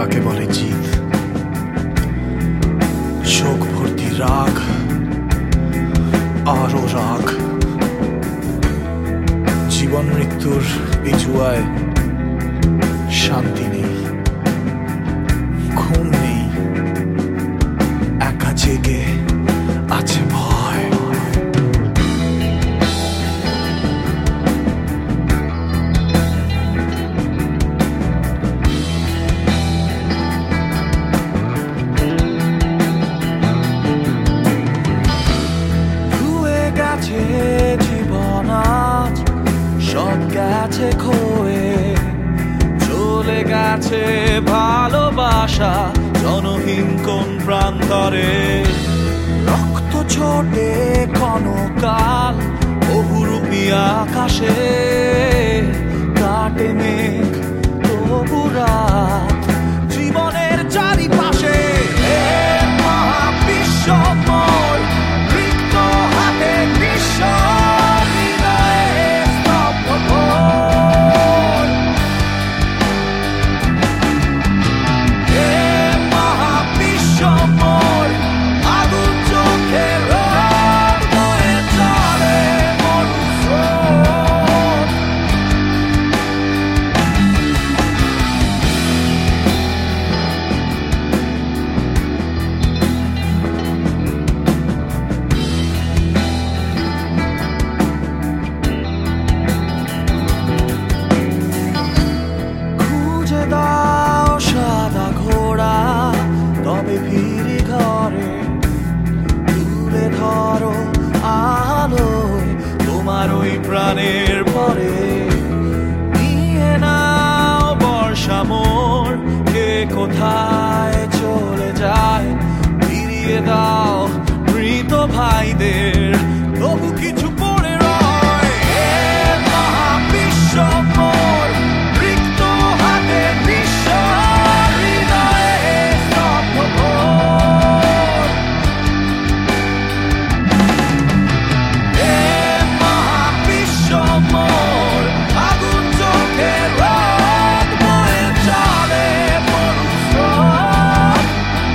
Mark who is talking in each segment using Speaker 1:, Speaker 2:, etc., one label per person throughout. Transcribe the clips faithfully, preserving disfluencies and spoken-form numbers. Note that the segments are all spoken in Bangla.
Speaker 1: কাকে বলে জিত, চোখ ভর্তি রাগ আরো রাগ। জীবন মৃত্যুর এই জুয়ায় শান্তি নেই, ঘুম নেই, একা জেগে আছে ভয়। জীবন আজ সব গেছে ক্ষয়ে, চলে গেছে ভালোবাসা জনহীন কোন প্রান্তরে। রক্ত ছোটে ক্ষণকাল বহুরূপী আকাশে, কাটে মেঘ তবু রাত জীবনের চারিপাশে। মহাবিশ্বময় রিক্ত হাতে বিশ্ব হৃদয়ে স্তব্ধ ভয়। হে মহাবিশ্বময় আগুন চোখে রোদ বয়ে চলে মরুস্রোত। দাও সাদা ঘোড়া তবে ফিরি ঘরে, তুলে ধরো আলোয় তোমার ওই প্রাণের পরে। নিয়ে নাও বর্ষা মোর, কে কোথায় চলে যায়, ফিরিয়ে দাও মৃত ভাইদের তবু কিছু পড়ে রয়। হে মহাবিশ্বময় রিক্ত হাতে বিশ্ব হৃদয়ে স্তব্ধ ভয়। হে মহাবিশ্বময় আগুন চোখে রোদ বয়ে চলে মরুস্রোত।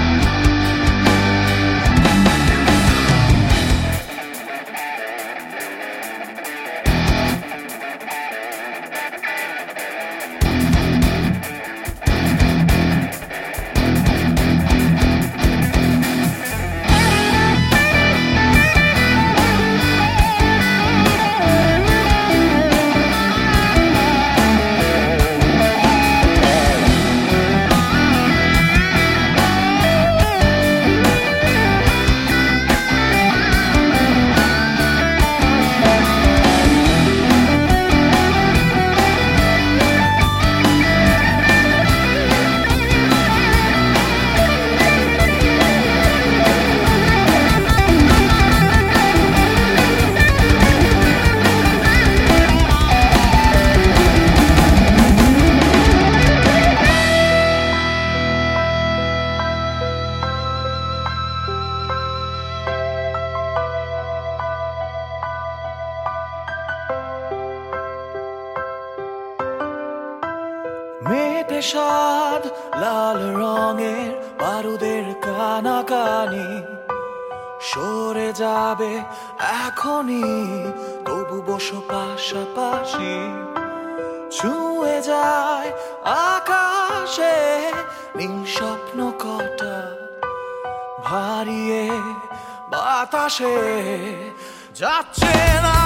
Speaker 1: মেটে সাদ লাল রঙের বারুদের কানাকানি, সরে যাবে এখনই তবু বসো পাশাপাশি। ছুঁয়ে যায় আকাশে নীল স্বপ্ন কটা, ভারিয়ে বাতাসে যাচ্ছে না